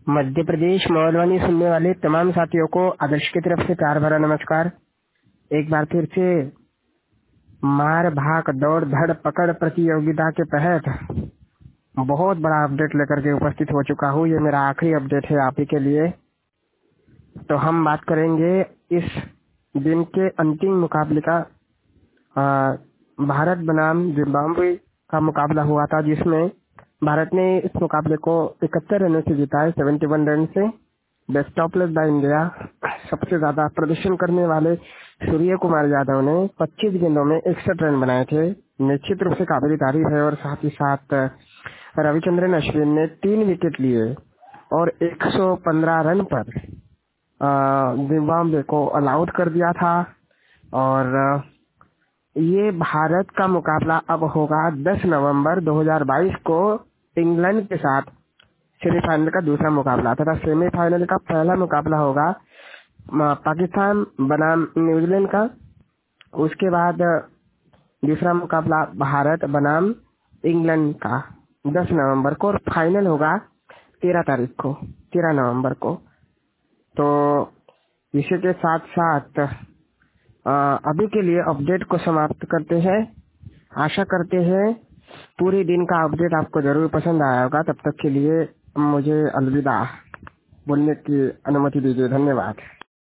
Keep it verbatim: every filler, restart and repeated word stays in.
मध्य प्रदेश मौलवानी सुनने वाले तमाम साथियों को आदर्श की तरफ से प्यार भरा नमस्कार। एक बार फिर से मार भाग दौड़ धड़ पकड़ प्रतियोगिता के तहत बहुत बड़ा अपडेट लेकर के उपस्थित हो चुका हूँ। ये मेरा आखिरी अपडेट है आप ही के लिए। तो हम बात करेंगे इस दिन के अंतिम मुकाबले का। आ, भारत बनाम जिम्बाब्वे का मुकाबला हुआ था, जिसमें भारत ने इस मुकाबले को इकहत्तर रनों से जीता है, इकहत्तर रन से। Best of luck by India. सबसे ज्यादा प्रदर्शन करने वाले सूर्य कुमार यादव ने पच्चीस गेंदों में इकसठ रन बनाए थे, निश्चित रूप से काबिल तारीफ है। और साथ ही साथ रविचंद्रन अश्विन ने तीन विकेट लिए और एक सौ पंद्रह रन पर जिम्बाब्वे को ऑल आउट कर दिया था। और ये भारत का मुकाबला अब होगा दस नवंबर दो हज़ार बाईस को इंग्लैंड के साथ। सेमीफाइनल का दूसरा मुकाबला तथा सेमीफाइनल का पहला मुकाबला होगा पाकिस्तान बनाम न्यूजीलैंड का। उसके बाद दूसरा मुकाबला भारत बनाम इंग्लैंड का दस नवंबर को, और फाइनल होगा तेरह तारीख को, तेरह नवंबर को। तो इसी के साथ साथ अभी के लिए अपडेट को समाप्त करते हैं। आशा करते हैं पूरे दिन का अपडेट आपको जरूर पसंद आया होगा। तब तक के लिए मुझे अलविदा बोलने की अनुमति दीजिए। धन्यवाद।